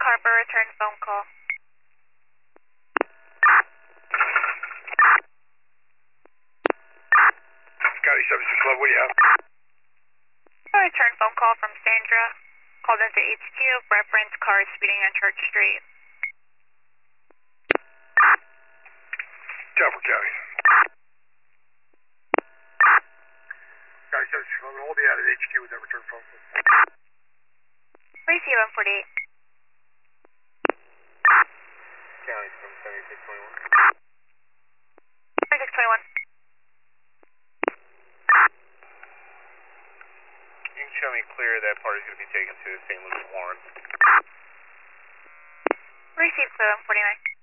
Harbor, return phone call. Scotty 76 what do you have? A return phone call from Sandra. Called into HQ, reference car speeding on Church Street. Chopper County. Scotty 76 hold me out at HQ with that return phone call. Receive 148. County from 7621. 7621. You can show me clear that party's going to be taken to St. Louis Warren. Receive 149.